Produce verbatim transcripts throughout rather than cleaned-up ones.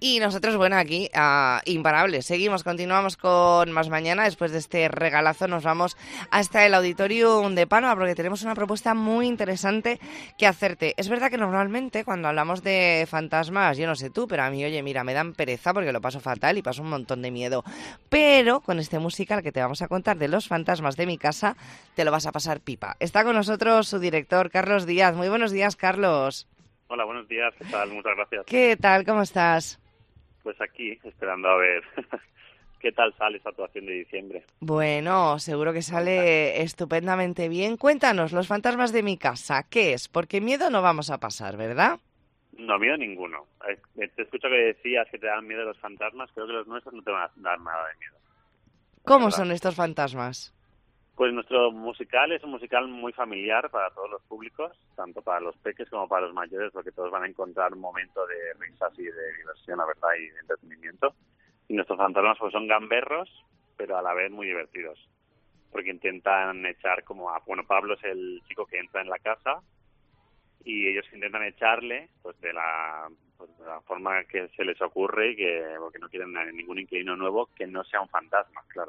Y nosotros, bueno, aquí, uh, imparables. Seguimos, continuamos con Más Mañana. Después de este regalazo nos vamos hasta el Auditorium de Palma porque tenemos una propuesta muy interesante que hacerte. Es verdad que normalmente cuando hablamos de fantasmas, yo no sé tú, pero a mí, oye, mira, me dan pereza porque lo paso fatal y paso un montón de miedo. Pero con este musical que te vamos a contar de los fantasmas de mi casa, te lo vas a pasar pipa. Está con nosotros su director, Carlos Díaz. Muy buenos días, Carlos. Hola, buenos días. ¿Qué tal? Muchas gracias. ¿Qué tal? ¿Cómo estás? Pues aquí, esperando a ver qué tal sale esa actuación de diciembre. Bueno, seguro que sale estupendamente bien. Cuéntanos, los fantasmas de mi casa, ¿qué es? Porque miedo no vamos a pasar, ¿verdad? No, miedo ninguno. Te escucho que decías que te dan miedo los fantasmas. Creo que los nuestros no te van a dar nada de miedo. ¿Cómo son estos fantasmas? Pues nuestro musical es un musical muy familiar para todos los públicos, tanto para los peques como para los mayores, porque todos van a encontrar un momento de risas y de diversión, la verdad, y de entretenimiento. Y nuestros fantasmas pues son gamberros, pero a la vez muy divertidos, porque intentan echar como a... Bueno, Pablo es el chico que entra en la casa y ellos intentan echarle pues de la, pues, de la forma que se les ocurre y que porque no quieren ningún inquilino nuevo que no sea un fantasma, claro.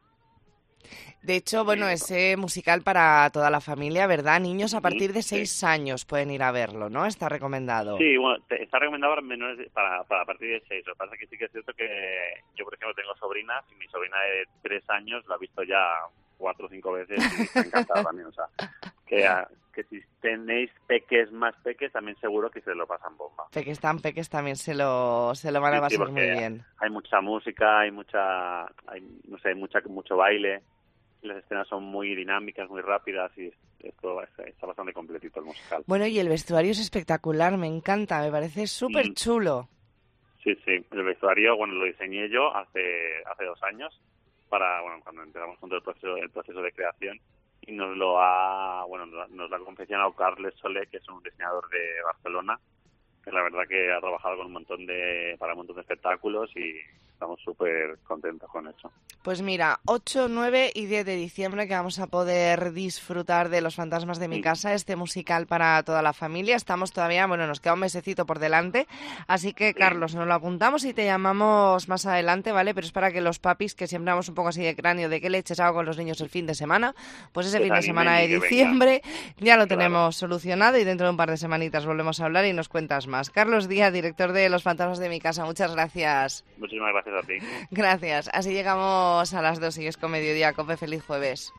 De hecho, bueno, ese musical para toda la familia, ¿verdad? Niños a partir de seis sí. años pueden ir a verlo, ¿no? Está recomendado. Sí, bueno, te, está recomendado para menores para, para a partir de seis. Lo que pasa es que sí que es cierto que yo, por ejemplo, tengo sobrinas y mi sobrina de tres años la ha visto ya cuatro o cinco veces y está encantada también. O sea, que, que si tenéis peques más peques, también seguro que se lo pasan bomba. Peques tan peques también se lo se lo van a pasar sí, sí, muy bien. Hay mucha música, hay mucha, hay, no sé, mucha mucho baile. Las escenas son muy dinámicas, muy rápidas y esto está bastante completito el musical. Bueno, y el vestuario es espectacular, me encanta, me parece súper mm. chulo. Sí, sí, el vestuario, bueno, lo diseñé yo hace hace dos años, para bueno cuando empezamos con todo el proceso, el proceso de creación, y nos lo ha, bueno, nos lo ha confeccionado Carles Soler, que es un diseñador de Barcelona, que la verdad que ha trabajado con un montón de para un montón de espectáculos y estamos súper contentos con eso. Pues mira, ocho, nueve y diez de diciembre que vamos a poder disfrutar de Los fantasmas de mi casa, este musical para toda la familia. Estamos todavía, bueno, nos queda un mesecito por delante, así que, Carlos, nos lo apuntamos y te llamamos más adelante, ¿vale? Pero es para que los papis, que siempre vamos un poco así de cráneo de qué leches hago con los niños el fin de semana, pues ese que fin de semana de diciembre ya lo tenemos claro. solucionado y dentro de un par de semanitas volvemos a hablar y nos cuentas más. Carlos Díaz, director de Los fantasmas de mi casa, muchas gracias. Muchísimas gracias a ti. Gracias. Así llegamos a las dos y es con Mediodía Cope. Feliz jueves.